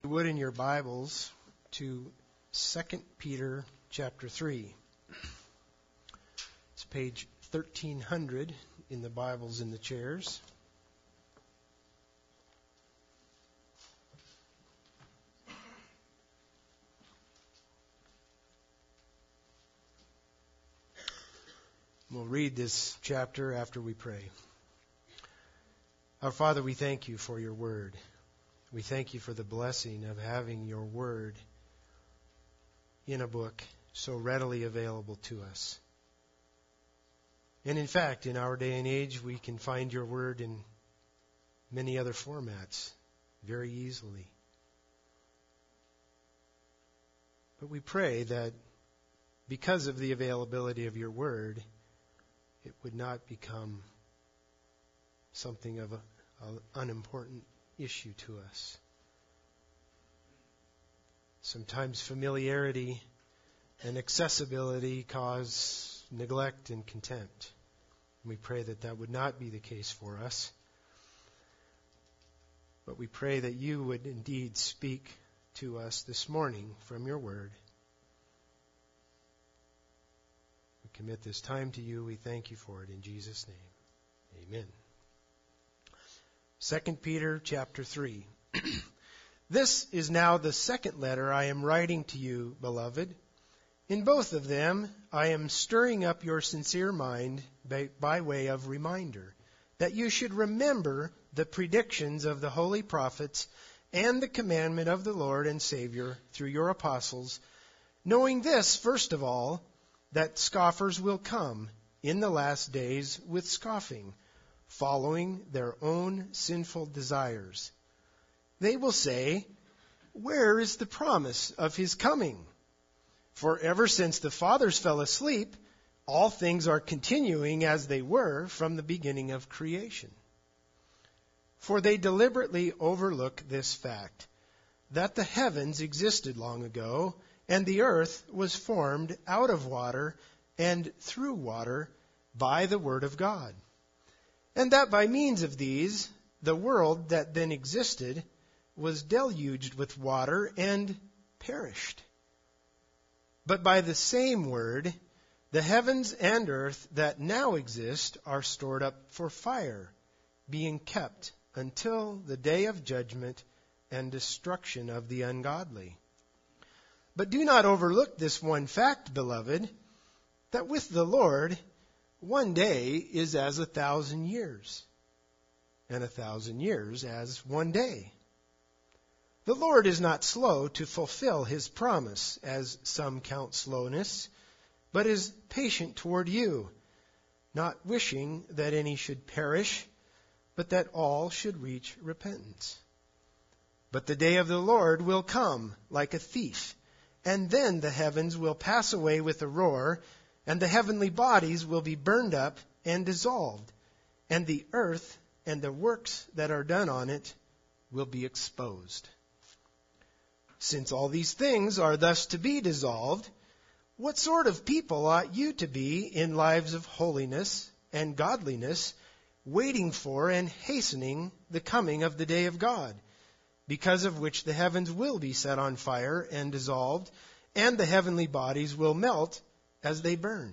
you would, in your Bibles to 2 Peter chapter 3. It's page 1300 in the Bibles in the chairs. We'll read this chapter after we pray. Our Father, we thank you for your word. We thank you for the blessing of having your word in a book so readily available to us. And in fact, in our day and age, we can find your word in many other formats very easily. But we pray that because of the availability of your word, it would not become something of an unimportant issue to us. Sometimes familiarity and accessibility cause neglect and contempt. We pray that that would not be the case for us. But we pray that you would indeed speak to us this morning from your word. We commit this time to you. We thank you for it in Jesus' name. Amen. 2 Peter chapter 3. This is now the second letter I am writing to you, beloved. In both of them, I am stirring up your sincere mind by way of reminder, that you should remember the predictions of the holy prophets and the commandment of the Lord and Savior through your apostles, knowing this, first of all, that scoffers will come in the last days with scoffing, following their own sinful desires. They will say, "Where is the promise of his coming? For ever since the fathers fell asleep, all things are continuing as they were from the beginning of creation." For they deliberately overlook this fact, that the heavens existed long ago, and the earth was formed out of water and through water by the word of God. And that by means of these, the world that then existed was deluged with water and perished. But by the same word, the heavens and earth that now exist are stored up for fire, being kept until the day of judgment and destruction of the ungodly. But do not overlook this one fact, beloved, that with the Lord, one day is as 1,000 years, and 1,000 years as one day. The Lord is not slow to fulfill his promise, as some count slowness, but is patient toward you, not wishing that any should perish, but that all should reach repentance. But the day of the Lord will come like a thief, and then the heavens will pass away with a roar, and the heavenly bodies will be burned up and dissolved, and the earth and the works that are done on it will be exposed. Since all these things are thus to be dissolved, what sort of people ought you to be in lives of holiness and godliness, waiting for and hastening the coming of the day of God, because of which the heavens will be set on fire and dissolved, and the heavenly bodies will melt as they burn?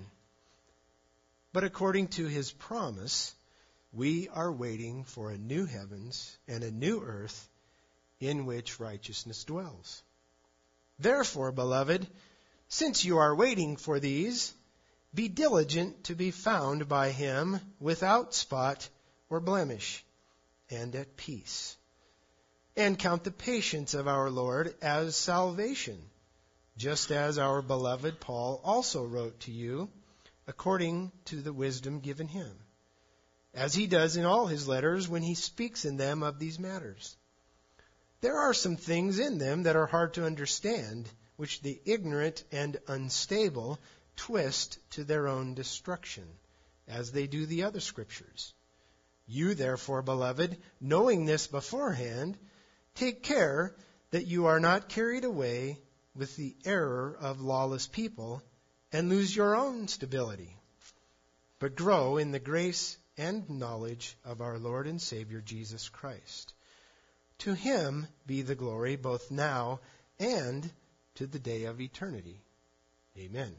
But according to his promise, we are waiting for a new heavens and a new earth in which righteousness dwells. Therefore, beloved, since you are waiting for these, be diligent to be found by him without spot or blemish, and at peace. And count the patience of our Lord as salvation, just as our beloved Paul also wrote to you, according to the wisdom given him, as he does in all his letters when he speaks in them of these matters. There are some things in them that are hard to understand, which the ignorant and unstable twist to their own destruction, as they do the other scriptures. You, therefore, beloved, knowing this beforehand, take care that you are not carried away with the error of lawless people and lose your own stability, but grow in the grace and knowledge of our Lord and Savior Jesus Christ. To him be the glory both now and to the day of eternity. Amen.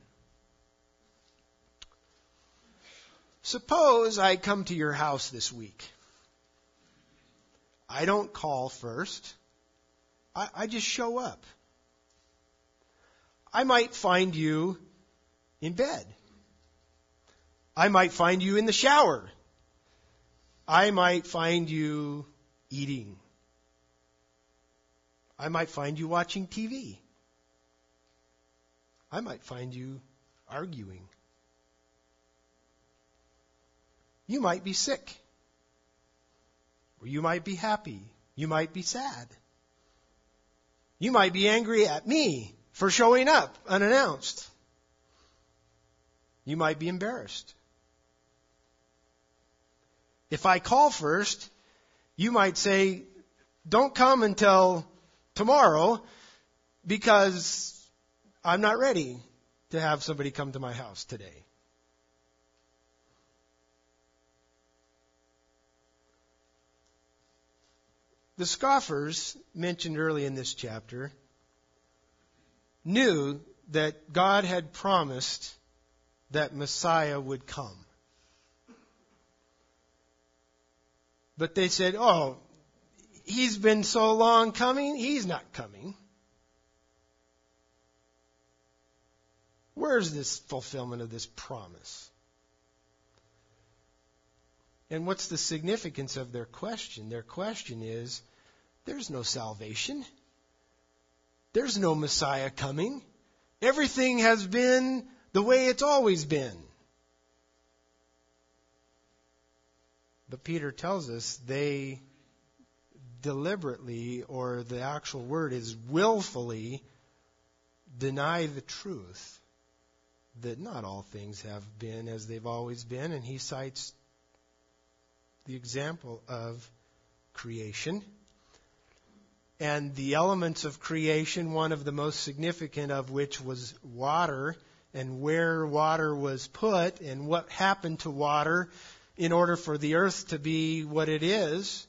Suppose I come to your house this week. I don't call first. I just show up. I might find you in bed. I might find you in the shower. I might find you eating. I might find you watching TV. I might find you arguing. You might be sick. Or you might be happy. You might be sad. You might be angry at me for showing up unannounced. You might be embarrassed. If I call first, you might say, don't come until tomorrow because I'm not ready to have somebody come to my house today. The scoffers mentioned early in this chapter knew that God had promised that Messiah would come. But they said, oh, he's been so long coming, he's not coming. Where's this fulfillment of this promise? And what's the significance of their question? Their question is, there's no salvation. There's no Messiah coming. Everything has been the way it's always been. But Peter tells us they deliberately, or the actual word is willfully, deny the truth that not all things have been as they've always been. And he cites the example of creation. And the elements of creation, one of the most significant of which was water, and where water was put, and what happened to water in order for the earth to be what it is.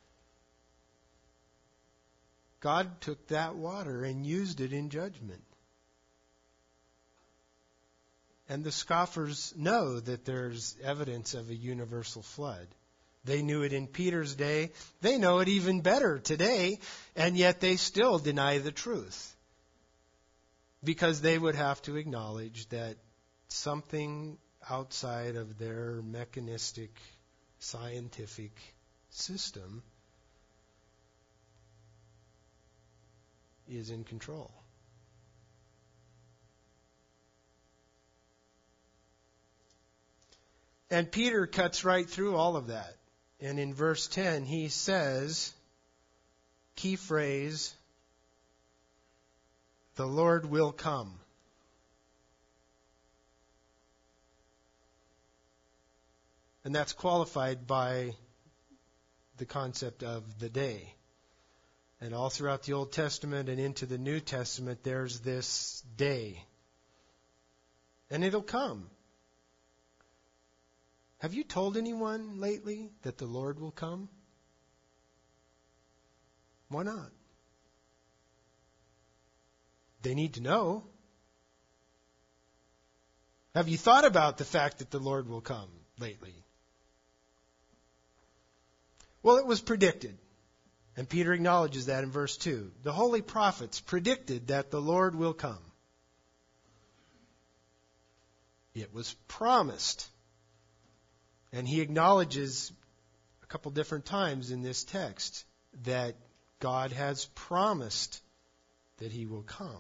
God took that water and used it in judgment. And the scoffers know that there's evidence of a universal flood. They knew it in Peter's day. They know it even better today, and yet they still deny the truth. Because they would have to acknowledge that something outside of their mechanistic, scientific system is in control. And Peter cuts right through all of that. And in verse 10, he says, key phrase, the Lord will come. And that's qualified by the concept of the day. And all throughout the Old Testament and into the New Testament, there's this day. And it'll come. Have you told anyone lately that the Lord will come? Why not? They need to know. Have you thought about the fact that the Lord will come lately? Well, it was predicted. And Peter acknowledges that in verse 2. The holy prophets predicted that the Lord will come. It was promised. And he acknowledges a couple different times in this text that God has promised that he will come.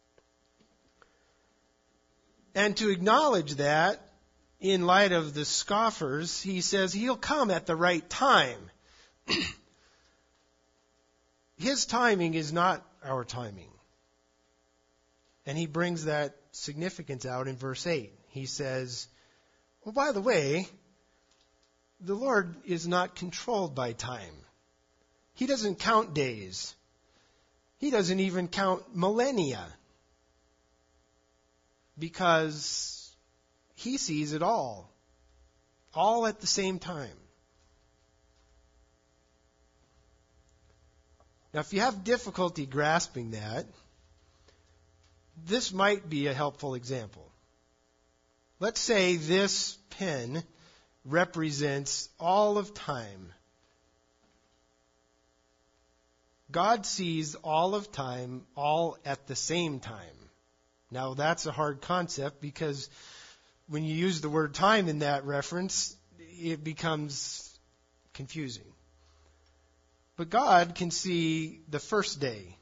And to acknowledge that, in light of the scoffers, he says he'll come at the right time. His timing is not our timing. And he brings that significance out in verse 8. He says, well, by the way, the Lord is not controlled by time. He doesn't count days. He doesn't even count millennia. Because he sees it all at the same time. Now, if you have difficulty grasping that, this might be a helpful example. Let's say this pen represents all of time. God sees all of time all at the same time. Now, that's a hard concept because when you use the word time in that reference, it becomes confusing. But God can see the first day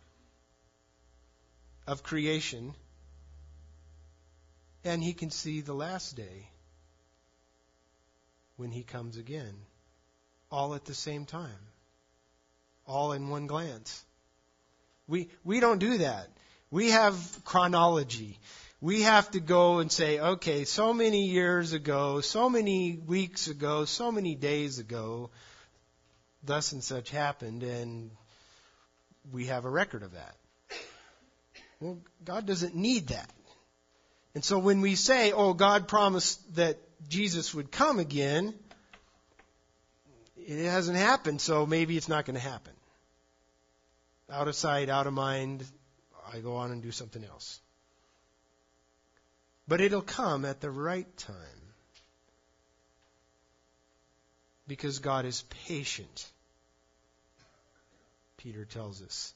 of creation, and He can see the last day when He comes again, all at the same time, all in one glance. We don't do that. We have chronology. We have to go and say, okay, so many years ago, so many weeks ago, so many days ago, thus and such happened, and we have a record of that. Well, God doesn't need that. And so when we say, oh, God promised that Jesus would come again, it hasn't happened, so maybe it's not going to happen. Out of sight, out of mind, I go on and do something else. But it'll come at the right time. Because God is patient, Peter tells us.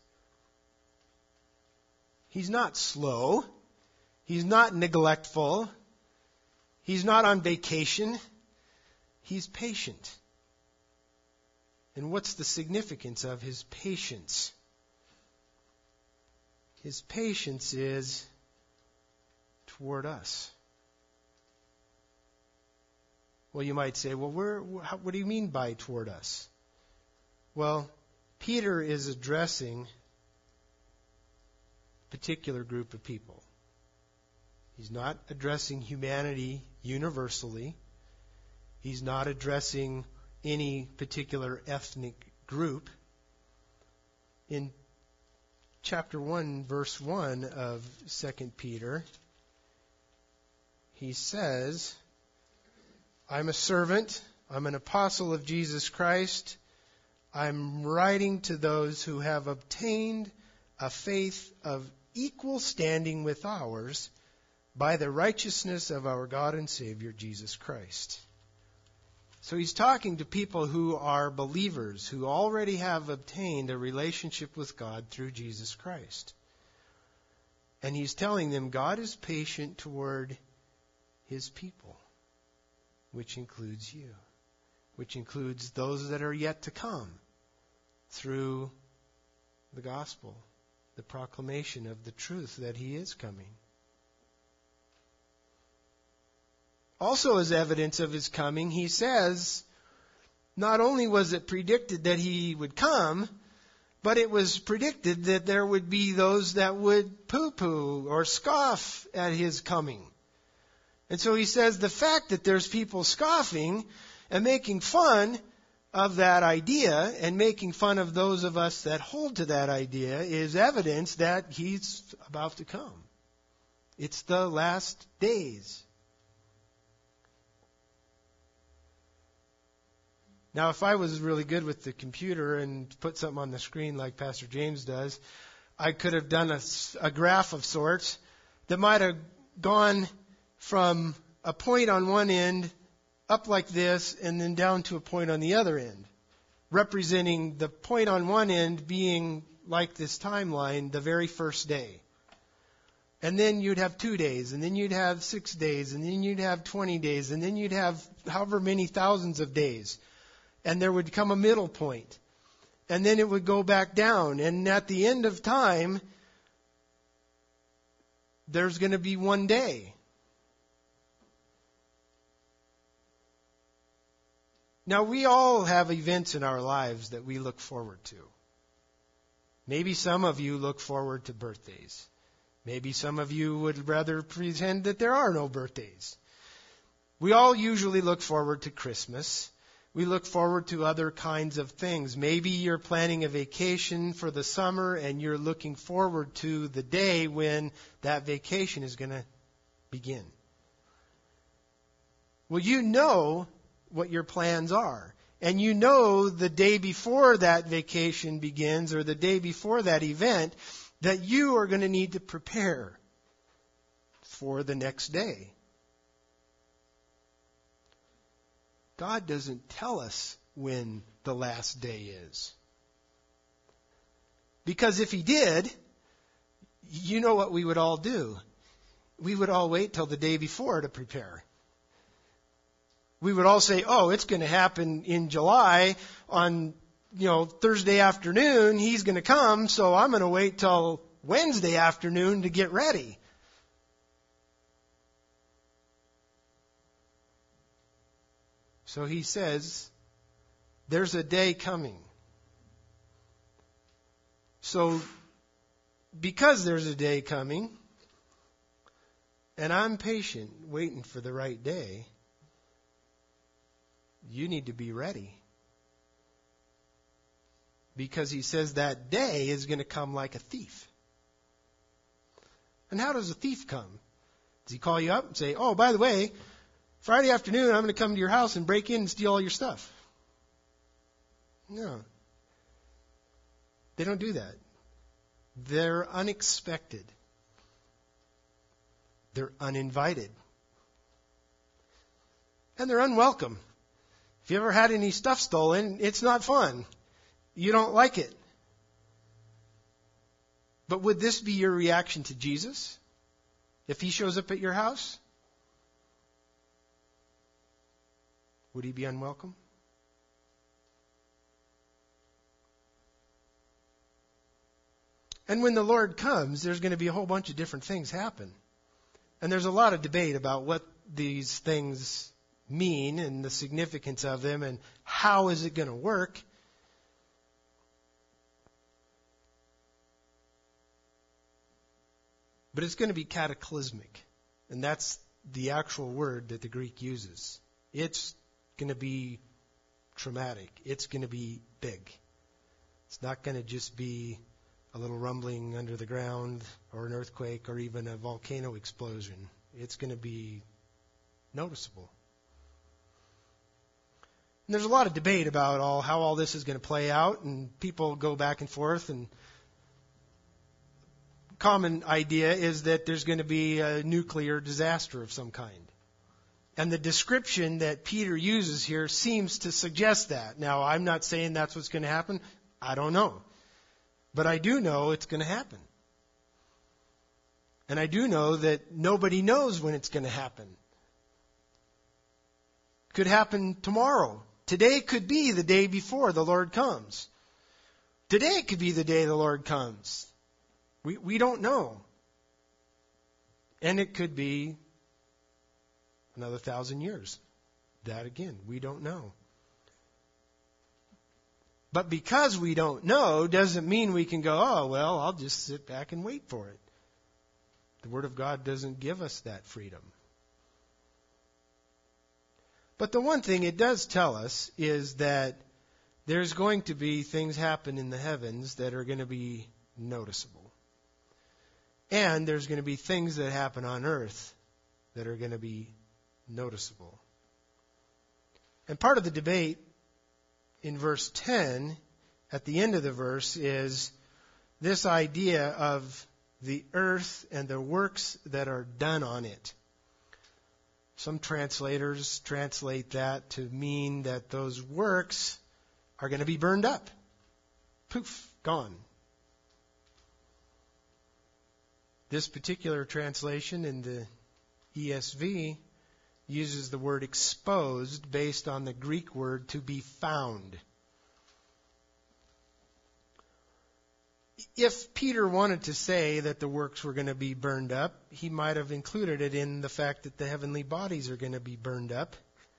He's not slow. He's not neglectful. He's not on vacation. He's patient. And what's the significance of His patience? His patience is toward us. Well, you might say, well, what do you mean by toward us? Well, Peter is addressing a particular group of people. He's not addressing humanity universally. He's not addressing any particular ethnic group. In chapter 1, verse 1 of 2 Peter, he says, I'm a servant, I'm an apostle of Jesus Christ. I'm writing to those who have obtained a faith of equal standing with ours by the righteousness of our God and Savior, Jesus Christ. So he's talking to people who are believers, who already have obtained a relationship with God through Jesus Christ. And he's telling them God is patient toward His people, which includes you, which includes those that are yet to come through the gospel, the proclamation of the truth that He is coming. Also, as evidence of His coming, he says, not only was it predicted that He would come, but it was predicted that there would be those that would poo-poo or scoff at His coming. And so he says the fact that there's people scoffing and making fun of that idea and making fun of those of us that hold to that idea is evidence that He's about to come. It's the last days. Now, if I was really good with the computer and put something on the screen like Pastor James does, I could have done a graph of sorts that might have gone from a point on one end up like this and then down to a point on the other end, representing the point on one end being like this timeline, the very first day. And then you'd have 2 days, and then you'd have 6 days, and then you'd have 20 days, and then you'd have however many thousands of days. And there would come a middle point. And then it would go back down. And at the end of time, there's going to be one day. Now, we all have events in our lives that we look forward to. Maybe some of you look forward to birthdays. Maybe some of you would rather pretend that there are no birthdays. We all usually look forward to Christmas. We look forward to other kinds of things. Maybe you're planning a vacation for the summer and you're looking forward to the day when that vacation is going to begin. Well, you know what your plans are. and you know the day before that vacation begins or the day before that event that you are going to need to prepare for the next day. God doesn't tell us when the last day is. Because if He did, you know what we would all do. We would all wait till the day before to prepare. We would all say, oh, it's going to happen in July on, Thursday afternoon. He's going to come, so I'm going to wait till Wednesday afternoon to get ready. So He says, there's a day coming. So, because there's a day coming, and I'm patient, waiting for the right day, you need to be ready. Because He says that day is going to come like a thief. And how does a thief come? Does he call you up and say, oh, by the way, Friday afternoon I'm going to come to your house and break in and steal all your stuff? No. They don't do that. They're unexpected. They're uninvited. And they're unwelcome. If you ever had any stuff stolen, it's not fun. You don't like it. But would this be your reaction to Jesus if He shows up at your house? Would He be unwelcome? And when the Lord comes, there's going to be a whole bunch of different things happen. And there's a lot of debate about what these things mean and the significance of them and how is it going to work. But it's going to be cataclysmic. And that's the actual word that the Greek uses. It's going to be traumatic. It's going to be big. It's not going to just be a little rumbling under the ground or an earthquake or even a volcano explosion. It's going to be noticeable. And there's a lot of debate about how all this is going to play out, and people go back and forth, and common idea is that there's going to be a nuclear disaster of some kind. And the description that Peter uses here seems to suggest that. Now, I'm not saying that's what's going to happen. I don't know. But I do know it's going to happen. And I do know that nobody knows when it's going to happen. It could happen tomorrow. Today could be the day before the Lord comes. Today could be the day the Lord comes. We don't know. And it could be another 1,000 years. That again, we don't know. But because we don't know doesn't mean we can go, oh, well, I'll just sit back and wait for it. The Word of God doesn't give us that freedom. But the one thing it does tell us is that there's going to be things happen in the heavens that are going to be noticeable. And there's going to be things that happen on earth that are going to be noticeable. And part of the debate in verse 10, at the end of the verse, is this idea of the earth and the works that are done on it. Some translators translate that to mean that those works are going to be burned up. Poof, gone. This particular translation in the ESV uses the word exposed based on the Greek word to be found. If Peter wanted to say that the works were going to be burned up, he might have included it in the fact that the heavenly bodies are going to be burned up.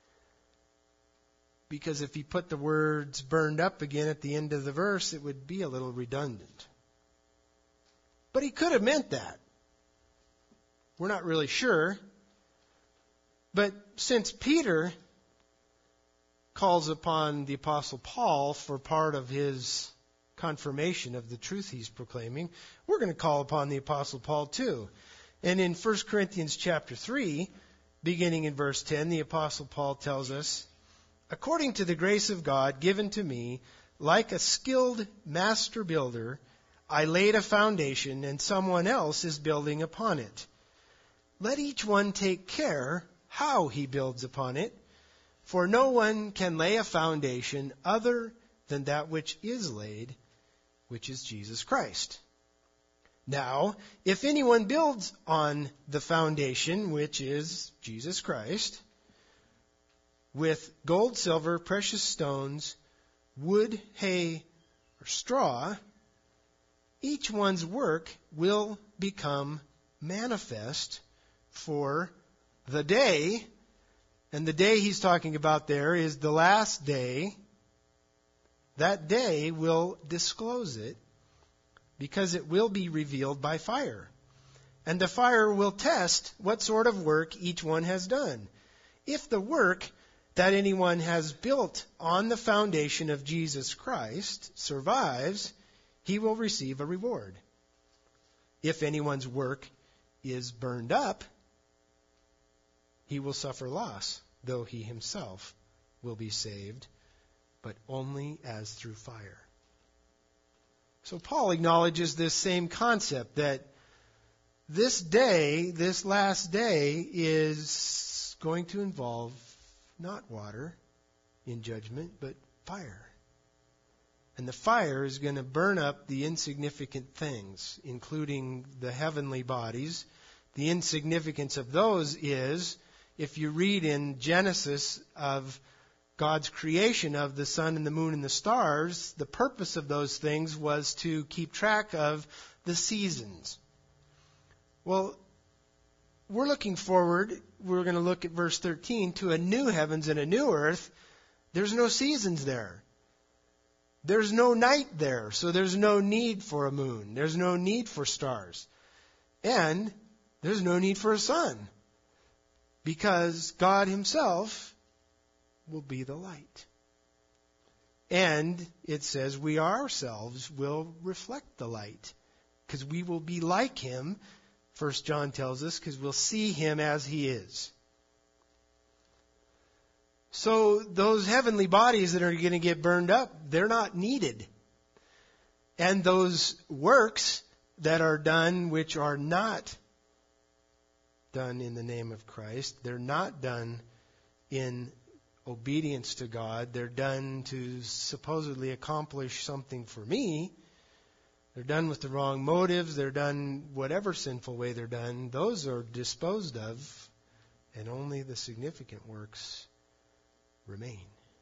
Because if he put the words burned up again at the end of the verse, it would be a little redundant. But he could have meant that. We're not really sure. But since Peter calls upon the Apostle Paul for part of his confirmation of the truth he's proclaiming, we're going to call upon the Apostle Paul too. And in 1 Corinthians chapter 3, beginning in verse 10, the Apostle Paul tells us, According to the grace of God given to me, like a skilled master builder, I laid a foundation, and someone else is building upon it. Let each one take care how he builds upon it, for no one can lay a foundation other than that which is laid, which is Jesus Christ. Now, if anyone builds on the foundation, which is Jesus Christ, with gold, silver, precious stones, wood, hay, or straw, each one's work will become manifest, for the day, and the day he's talking about there is the last day, that day will disclose it, because it will be revealed by fire. And the fire will test what sort of work each one has done. If the work that anyone has built on the foundation of Jesus Christ survives, he will receive a reward. If anyone's work is burned up, he will suffer loss, though he himself will be saved, but only as through fire. So Paul acknowledges this same concept, that this day, this last day, is going to involve not water in judgment, but fire. And the fire is going to burn up the insignificant things, including the heavenly bodies. The insignificance of those is, if you read in Genesis of God's creation of the sun and the moon and the stars, the purpose of those things was to keep track of the seasons. Well, we're looking forward, we're going to look at verse 13, to a new heavens and a new earth. There's no seasons there. There's no night there, so there's no need for a moon. There's no need for stars. And there's no need for a sun, because God himself will be the light. And it says we ourselves will reflect the light, because we will be like him, 1 John tells us, because we'll see him as he is. So those heavenly bodies that are going to get burned up, they're not needed. And those works that are done which are not done in the name of Christ, they're not done in obedience to God, they're done to supposedly accomplish something for me, they're done with the wrong motives, they're done whatever sinful way they're done, those are disposed of, and only the significant works remain.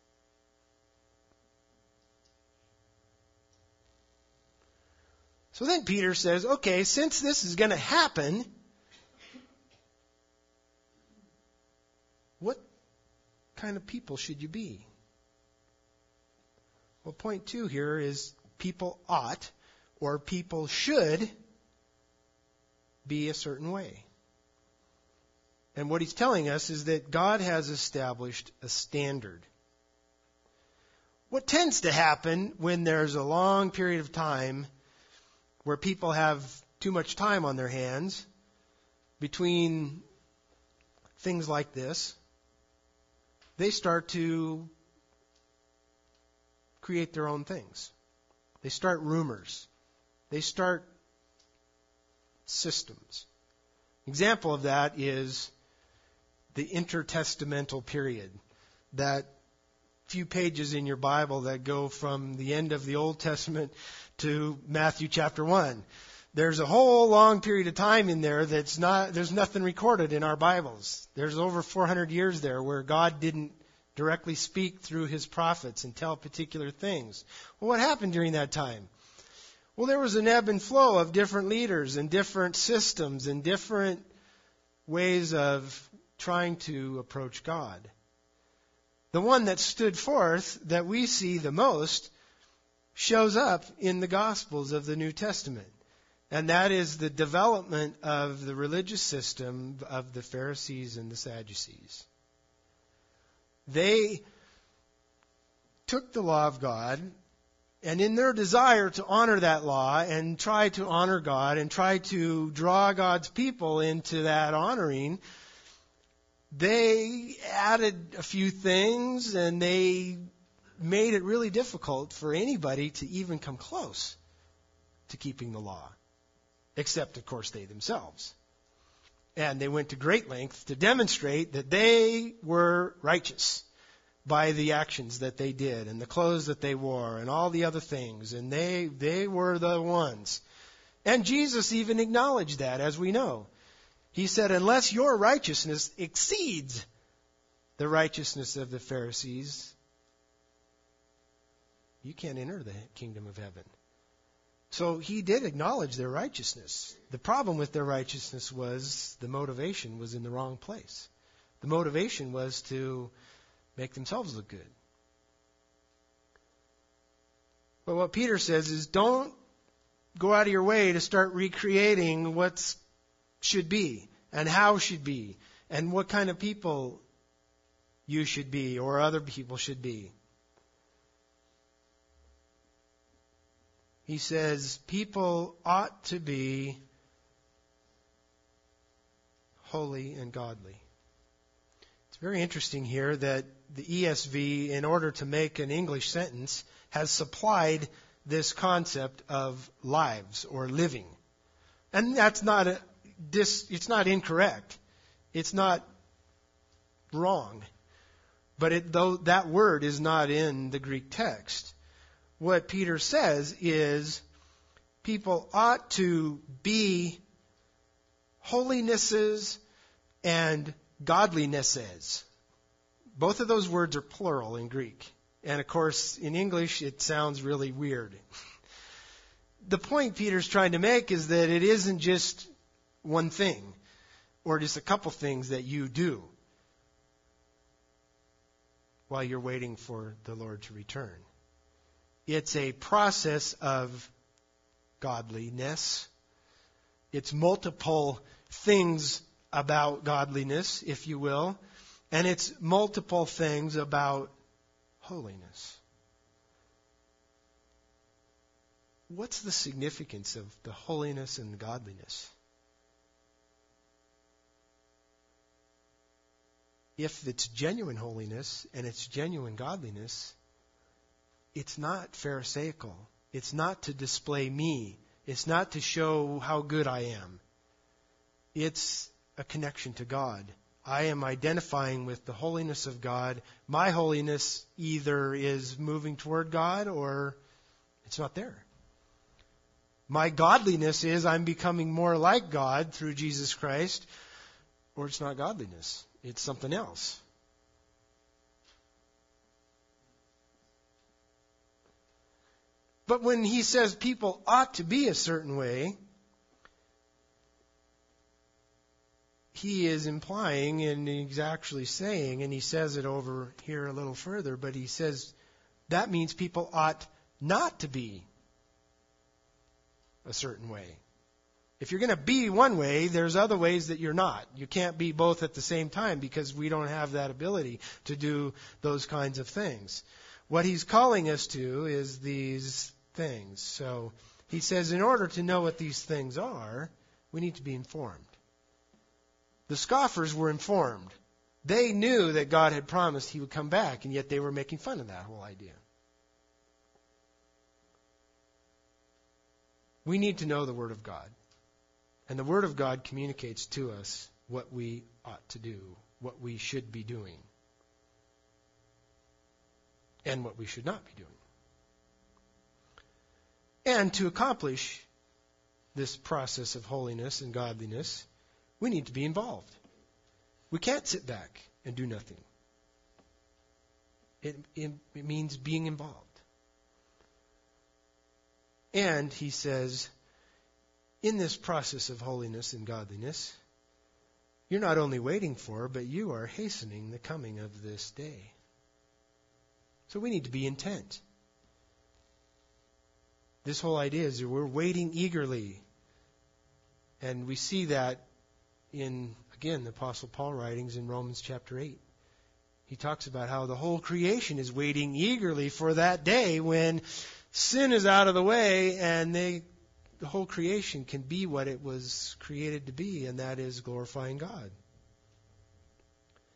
So then Peter says, okay, since this is going to happen, what kind of people should you be? Well, point 2 here is people ought, or people should, be a certain way. And what he's telling us is that God has established a standard. What tends to happen when there's a long period of time where people have too much time on their hands between things like this, they start to create their own things. They start rumors. They start systems. Example of that is the intertestamental period, that few pages in your Bible that go from the end of the Old Testament to Matthew chapter 1. There's a whole long period of time in there there's nothing recorded in our Bibles. There's over 400 years there where God didn't directly speak through his prophets and tell particular things. Well, what happened during that time? Well, there was an ebb and flow of different leaders and different systems and different ways of trying to approach God. The one that stood forth that we see the most shows up in the Gospels of the New Testament. And that is the development of the religious system of the Pharisees and the Sadducees. They took the law of God, and in their desire to honor that law and try to honor God and try to draw God's people into that honoring, they added a few things, and they made it really difficult for anybody to even come close to keeping the law, except, of course, they themselves. And they went to great lengths to demonstrate that they were righteous by the actions that they did and the clothes that they wore and all the other things. And they were the ones. And Jesus even acknowledged that, as we know. He said, unless your righteousness exceeds the righteousness of the Pharisees, you can't enter the kingdom of heaven. So he did acknowledge their righteousness. The problem with their righteousness was the motivation was in the wrong place. The motivation was to make themselves look good. But what Peter says is, don't go out of your way to start recreating what should be and how should be and what kind of people you should be or other people should be. He says people ought to be holy and godly. It's very interesting here that the ESV, in order to make an English sentence, has supplied this concept of lives or living. And that's not it's not incorrect. It's not wrong. But though that word is not in the Greek text, what Peter says is people ought to be holinesses and godlinesses. Both of those words are plural in Greek. And of course, in English, it sounds really weird. The point Peter's trying to make is that it isn't just one thing or just a couple things that you do while you're waiting for the Lord to return. It's a process of godliness. It's multiple things about godliness, if you will. And it's multiple things about holiness. What's the significance of the holiness and the godliness? If it's genuine holiness and it's genuine godliness, it's not pharisaical. It's not to display me. It's not to show how good I am. It's a connection to God. I am identifying with the holiness of God. My holiness either is moving toward God or it's not there. My godliness is I'm becoming more like God through Jesus Christ, or it's not godliness. It's something else. But when he says people ought to be a certain way, he is implying, and he's actually saying, and he says it over here a little further, but he says that means people ought not to be a certain way. If you're going to be one way, there's other ways that you're not. You can't be both at the same time because we don't have that ability to do those kinds of things. What he's calling us to is these things. So he says in order to know what these things are, we need to be informed. The scoffers were informed. They knew that God had promised he would come back, and yet they were making fun of that whole idea. We need to know the Word of God. And the Word of God communicates to us what we ought to do, what we should be doing, and what we should not be doing. And to accomplish this process of holiness and godliness, we need to be involved. We can't sit back and do nothing. It means being involved. And he says, in this process of holiness and godliness, you're not only waiting for, but you are hastening the coming of this day. So we need to be intent. This whole idea is that we're waiting eagerly. And we see that in, again, the Apostle Paul writings in Romans chapter 8. He talks about how the whole creation is waiting eagerly for that day when sin is out of the way and the whole creation can be what it was created to be, and that is glorifying God.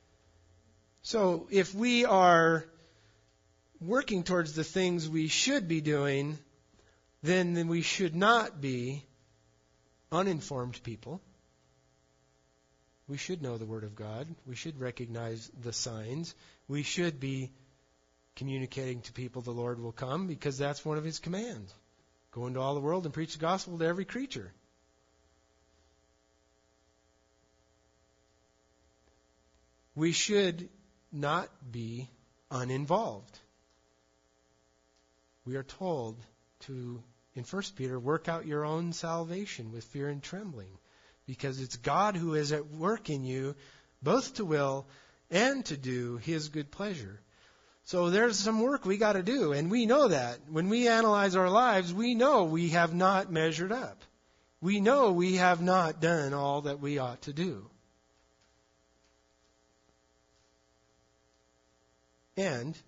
So if we are working towards the things we should be doing, then we should not be uninformed people. We should know the Word of God. We should recognize the signs. We should be communicating to people the Lord will come, because that's one of His commands. Go into all the world and preach the gospel to every creature. We should not be uninvolved. We are told to, in 1 Peter, work out your own salvation with fear and trembling, because it's God who is at work in you, both to will and to do His good pleasure. So there's some work we got to do, and we know that. When we analyze our lives, we know we have not measured up. We know we have not done all that we ought to do. And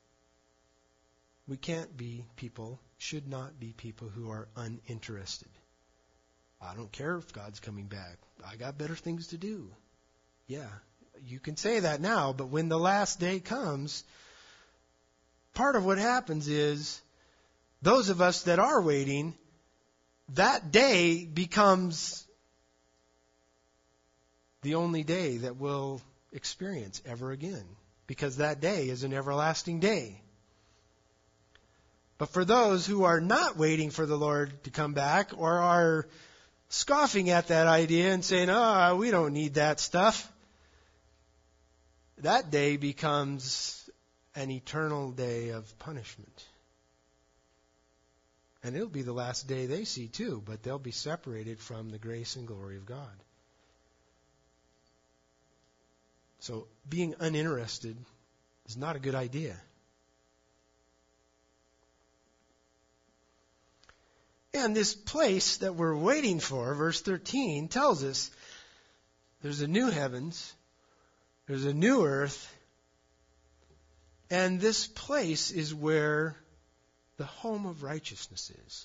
we can't be people, should not be people who are uninterested. I don't care if God's coming back. I got better things to do. Yeah, you can say that now, but when the last day comes, part of what happens is those of us that are waiting, that day becomes the only day that we'll experience ever again, because that day is an everlasting day. But for those who are not waiting for the Lord to come back, or are scoffing at that idea and saying, "Oh, we don't need that stuff," that day becomes an eternal day of punishment. And it'll be the last day they see too, but they'll be separated from the grace and glory of God. So being uninterested is not a good idea. And this place that we're waiting for, verse 13, tells us there's a new heavens, there's a new earth, and this place is where the home of righteousness is.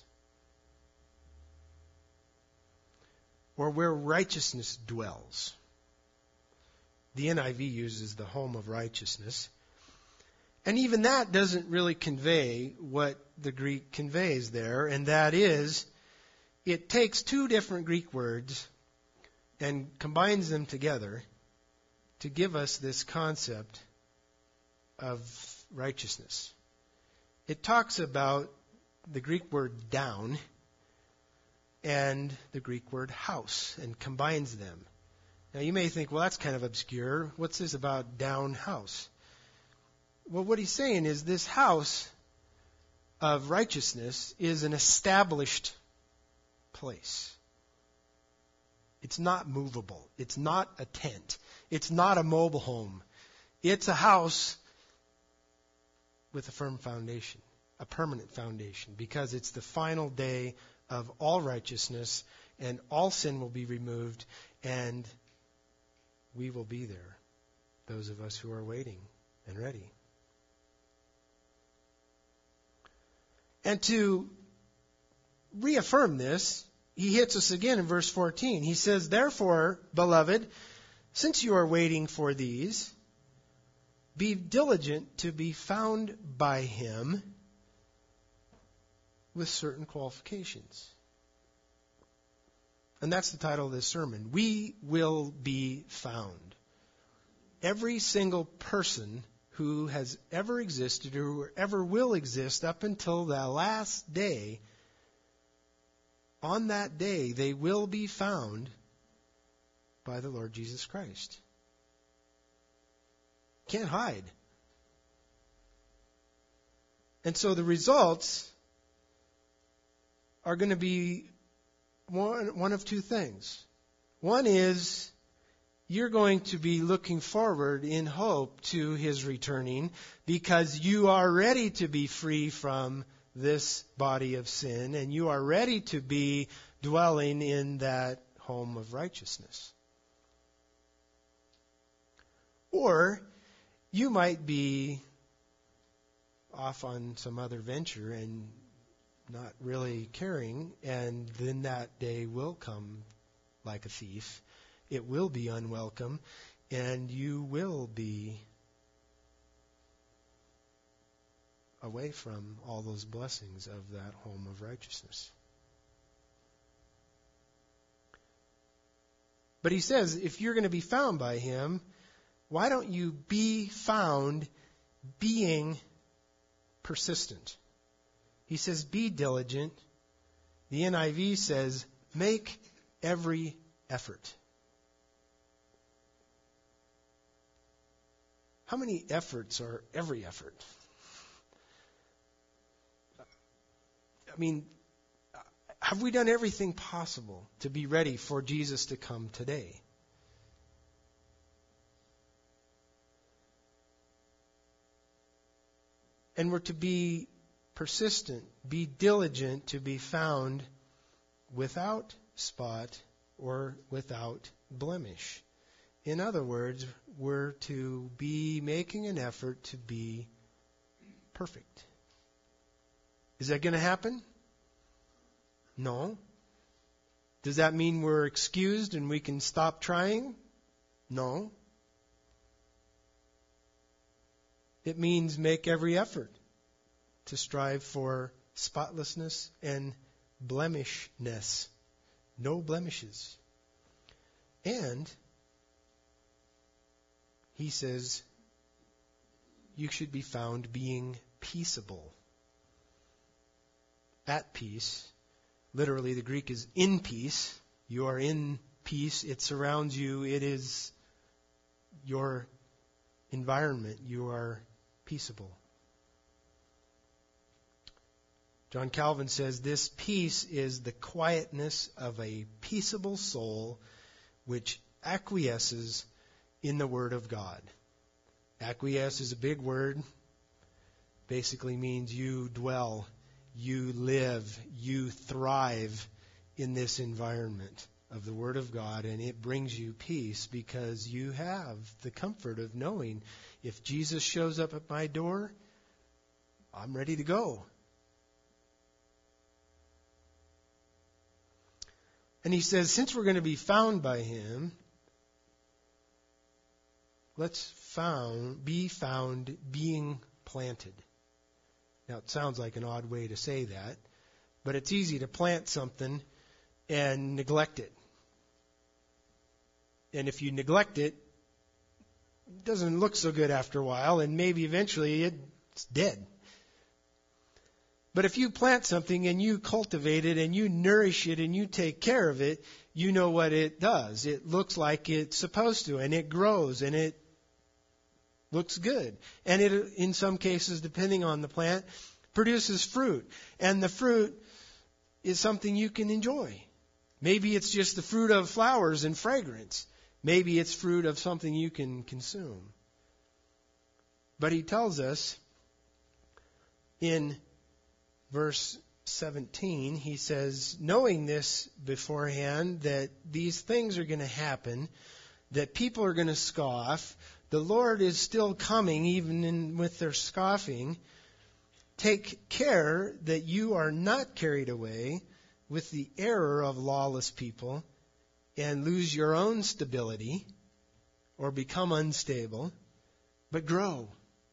Or where righteousness dwells. The NIV uses the home of righteousness. And even that doesn't really convey what the Greek conveys there, and that is, it takes two different Greek words and combines them together to give us this concept of righteousness. It talks about the Greek word down and the Greek word house and combines them. Now you may think, well, that's kind of obscure. What's this about down house? Well, what he's saying is this house of righteousness is an established place. It's not movable. It's not a tent. It's not a mobile home. It's a house with a firm foundation, a permanent foundation, because it's the final day of all righteousness, and all sin will be removed, and we will be there, those of us who are waiting and ready. And to reaffirm this, he hits us again in verse 14. He says, "Therefore, beloved, since you are waiting for these, be diligent to be found by Him with certain qualifications." And that's the title of this sermon. We will be found. Every single person who has ever existed or ever will exist up until the last day, on that day they will be found by the Lord Jesus Christ. Can't hide. And so the results are going to be one of two things. One is you're going to be looking forward in hope to His returning, because you are ready to be free from this body of sin, and you are ready to be dwelling in that home of righteousness. Or you might be off on some other venture and not really caring, and then that day will come like a thief. It will be unwelcome, and you will be away from all those blessings of that home of righteousness. But he says, if you're going to be found by him, why don't you be found being persistent? He says, be diligent. The NIV says, make every effort. How many efforts are every effort? I mean, have we done everything possible to be ready for Jesus to come today? And we're to be persistent, be diligent to be found without spot or without blemish. In other words, we're to be making an effort to be perfect. Is that going to happen? No. Does that mean we're excused and we can stop trying? No. It means make every effort to strive for spotlessness and blemishness. No blemishes. And he says you should be found being peaceable. At peace. Literally, the Greek is in peace. You are in peace. It surrounds you. It is your environment. You are peaceable. John Calvin says this peace is the quietness of a peaceable soul which acquiesces in the Word of God. Acquiesce is a big word. Basically means you dwell, you live, you thrive in this environment of the Word of God, and it brings you peace because you have the comfort of knowing if Jesus shows up at my door, I'm ready to go. And he says, since we're going to be found by him, let's be found being planted. Now, it sounds like an odd way to say that, but it's easy to plant something and neglect it. And if you neglect it, it doesn't look so good after a while, and maybe eventually it's dead. But if you plant something and you cultivate it and you nourish it and you take care of it, you know what it does. It looks like it's supposed to, and it grows, and it looks good. And it, in some cases, depending on the plant, produces fruit. And the fruit is something you can enjoy. Maybe it's just the fruit of flowers and fragrance. Maybe it's fruit of something you can consume. But he tells us in verse 17, he says, knowing this beforehand, that these things are going to happen, that people are going to scoff, the Lord is still coming even with their scoffing. Take care that you are not carried away with the error of lawless people and lose your own stability or become unstable, but grow.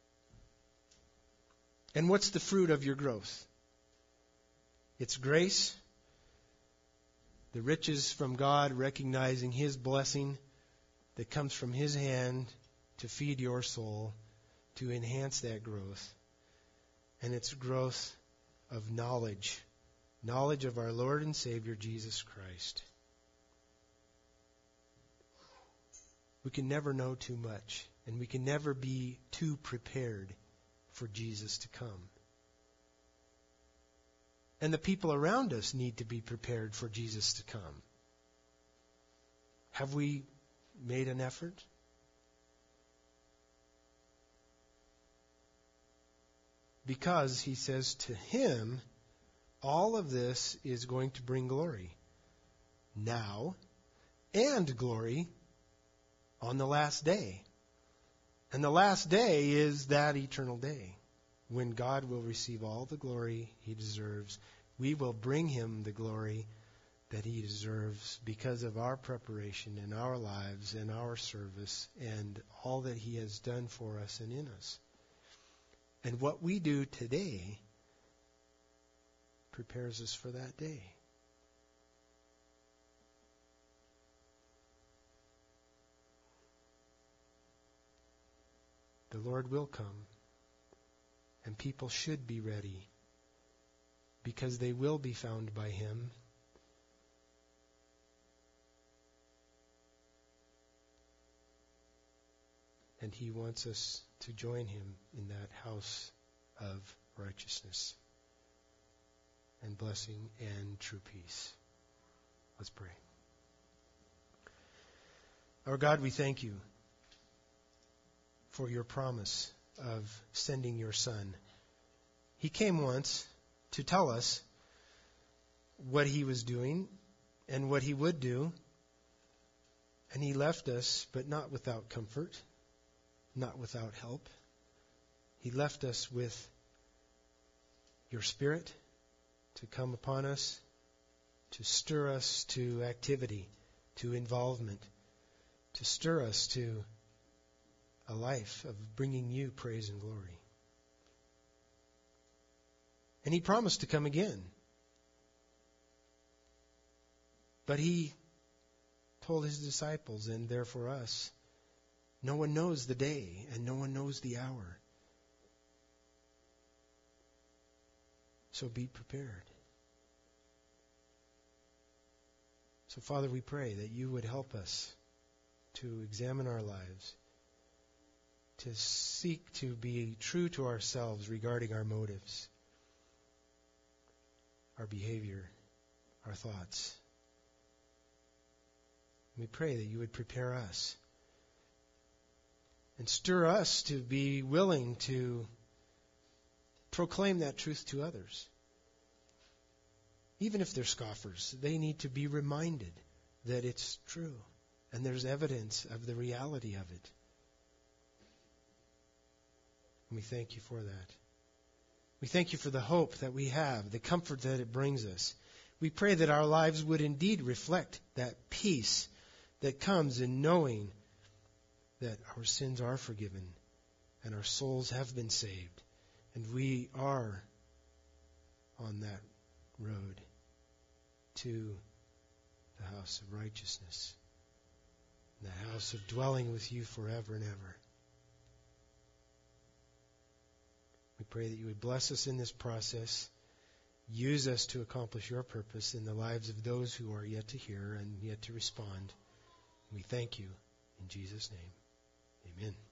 And what's the fruit of your growth? It's grace, the riches from God, recognizing His blessing that comes from His hand to feed your soul, to enhance that growth. And it's growth of knowledge of our Lord and Savior, Jesus Christ. We can never know too much, and we can never be too prepared for Jesus to come. And the people around us need to be prepared for Jesus to come. Have we made an effort? Because, he says, to Him, all of this is going to bring glory now and glory on the last day. And the last day is that eternal day when God will receive all the glory He deserves. We will bring Him the glory that He deserves because of our preparation in our lives and our service and all that He has done for us and in us. And what we do today prepares us for that day. The Lord will come, and people should be ready, because they will be found by Him. And He wants us to join Him in that house of righteousness and blessing and true peace. Let's pray. Our God, we thank you for your promise of sending your Son. He came once to tell us what He was doing and what He would do, and He left us, but not without comfort, not without help. He left us with your Spirit to come upon us, to stir us to activity, to involvement, to stir us to a life of bringing you praise and glory. And He promised to come again. But He told His disciples, and therefore us, no one knows the day and no one knows the hour. So be prepared. So, Father, we pray that you would help us to examine our lives, to seek to be true to ourselves regarding our motives, our behavior, our thoughts. We pray that you would prepare us and stir us to be willing to proclaim that truth to others. Even if they're scoffers, they need to be reminded that it's true and there's evidence of the reality of it. And we thank you for that. We thank you for the hope that we have, the comfort that it brings us. We pray that our lives would indeed reflect that peace that comes in knowing that our sins are forgiven and our souls have been saved, and we are on that road to the house of righteousness, the house of dwelling with you forever and ever. We pray that you would bless us in this process, use us to accomplish your purpose in the lives of those who are yet to hear and yet to respond. We thank you in Jesus' name. Amen.